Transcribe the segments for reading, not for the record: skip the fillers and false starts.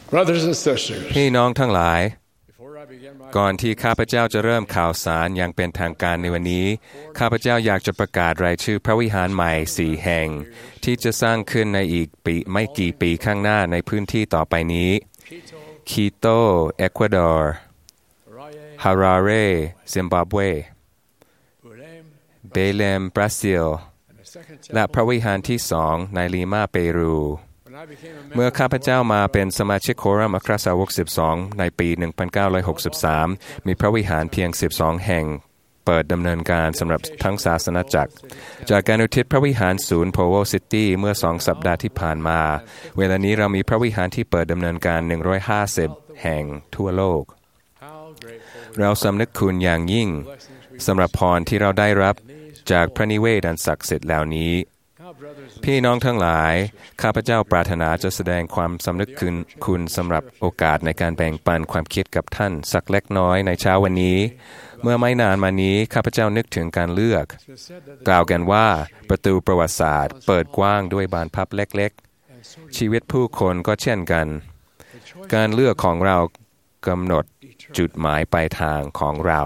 Brothers and sisters, พี่น้องทั้งหลาย before I begin my ก่อนที่ข้าพเจ้าจะเริ่มข่าวสารอย่างเป็นทางการในวันนี้ข้าพเจ้าอยากจะประกาศรายชื่อพระวิหารใหม่4แห่งที่จะสร้างขึ้นในอีกปีไม่กี่ปีข้างหน้าในพื้นที่ต่อไปนี้คีโตเอกวาดอร์ฮาราเรซิมบับเวเบเลมบราซิลและพระวิหารที่2ในลีมาเปรูเมื่อข้าพเจ้ามาเป็นสมาชิกโครัมอัครสาวก12ในปี1963มีพระวิหารเพียง12แห่งเปิดดำเนินการสำหรับทั้งศาสนาจักรจากการอุทิศพระวิหารศูนย์โพโวซิตี้เมื่อ2สัปดาห์ที่ผ่านมาเวลานี้เรามีพระวิหารที่เปิดดำเนินการ150แห่งทั่วโลกเราสำนึกคุณอย่างยิ่งสำหรับพรที่เราได้รับจากพระนิเวศอันศักดิ์สิทธิ์เหล่านี้พี่น้องทั้งหลายข้าพเจ้าปรารถนาจะแสดงความสำนึกคุณสำหรับโอกาสในการแบ่งปันความคิดกับท่านสักเล็กน้อยในเช้าวันนี้เมื่อไม่นานมานี้ข้าพเจ้านึกถึงการเลือกกล่าวกันว่าประตูประวัติศาสตร์เปิดกว้างด้วยบานพับเล็กๆชีวิตผู้คนก็เช่นกันการเลือกของเรากำหนดจุดหมายปลายทางของเรา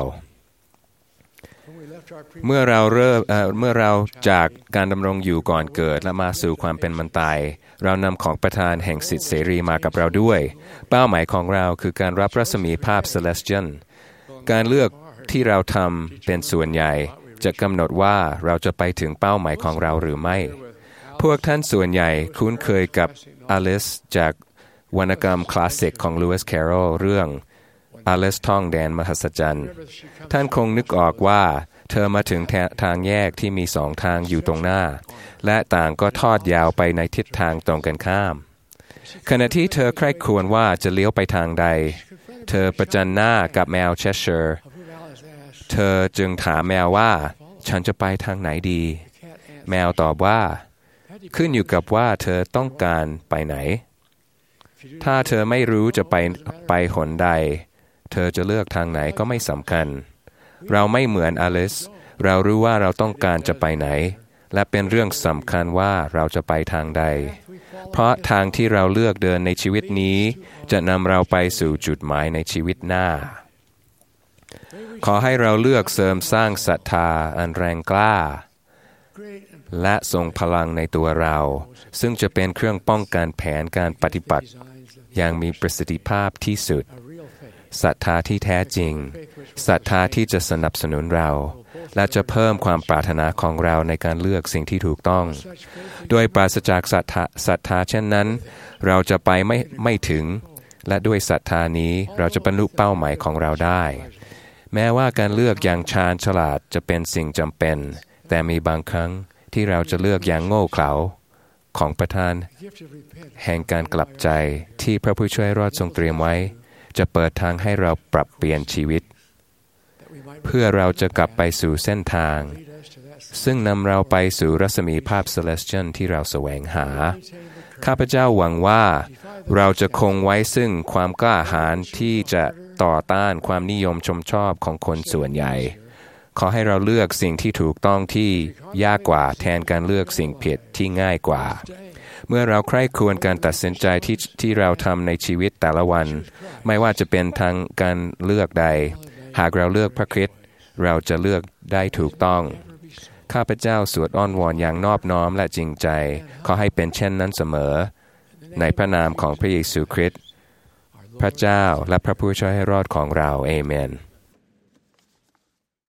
เมื่อเราจากการดำรงอยู่ก่อนเกิดและมาสู่ความเป็นมันตายเรานำของประทานแห่งสิทธิเสรีมากับเราด้วยเป้าหมายของเราคือการรับรัศมีภาพ Celestial การเลือกที่เราทำเป็นส่วนใหญ่จะกำหนดว่าเราจะไปถึงเป้าหมายของเราหรือไม่พวกท่านส่วนใหญ่คุ้นเคยกับอลิซจากวรรณกรรมคลาสสิกของลูอิส แคโรลเรื่องอลิซท่องแดนมหัศจรรย์ท่านคงนึกออกว่าเธอมาถึงทางแยกที่มี2ทางอยู่ตรงหน้าและต่างก็ทอดยาวไปในทิศทางตรงกันข้ามขณะที่เธอใคร่ครวญว่าจะเลี้ยวไปทางใดเธอประจันหน้ากับแมวเชสเชอร์เธอจึงถามแมวว่าฉันจะไปทางไหนดีแมวตอบว่าขึ้นอยู่กับว่าเธอต้องการไปไหนถ้าเธอไม่รู้จะไปหนใดเธอจะเลือกทางไหนก็ไม่สำคัญเราไม่เหมือนอลิซเรารู้ว่าเราต้องการจะไปไหนและเป็นเรื่องสำคัญว่าเราจะไปทางใดเพราะทางที่เราเลือกเดินในชีวิตนี้จะนำเราไปสู่จุดหมายในชีวิตหน้าขอให้เราเลือกเสริมสร้างศรัทธาอันแรงกล้าและทรงพลังในตัวเราซึ่งจะเป็นเครื่องป้องกันแผนการปฏิบัติอย่างมีประสิทธิภาพที่สุดศรัทธาที่แท้จริงศรัทธาที่จะสนับสนุนเราและจะเพิ่มความปรารถนาของเราในการเลือกสิ่งที่ถูกต้องโดยปราศจากศรัทธาเช่นนั้นเราจะไปไม่ถึงและด้วยศรัทธานี้เราจะบรรลุเป้าหมายของเราได้แม้ว่าการเลือกอย่างชาญฉลาดจะเป็นสิ่งจำเป็นแต่มีบางครั้งที่เราจะเลือกอย่างโง่เขลาของประทานแห่งการกลับใจที่พระผู้ช่วยรอดทรงเตรียมไว้จะเปิดทางให้เราปรับเปลี่ยนชีวิตเพื่อเราจะกลับไปสู่เส้นทางซึ่งนำเราไปสู่รัศมีภาพ Celestial ที่เราแสวงหาข้าพเจ้าหวังว่าเราจะคงไว้ซึ่งความกล้าหาญที่จะต่อต้านความนิยมชมชอบของคนส่วนใหญ่ขอให้เราเลือกสิ่งที่ถูกต้องที่ยากกว่าแทนการเลือกสิ่งผิดที่ง่ายกว่าเมื่อเราใคร่ครวญการตัดสินใจที่เราทำในชีวิตแต่ละวันไม่ว่าจะเป็นทางการเลือกใดหากเราเลือกพระคริสต์เราจะเลือกได้ถูกต้องข้าพเจ้าสวดอ้อนวอนอย่างนอบน้อมและจริงใจขอให้เป็นเช่นนั้นเสมอในพระนามของพระเยซูคริสต์พระเจ้าและพระผู้ช่วยให้รอดของเราเอเมน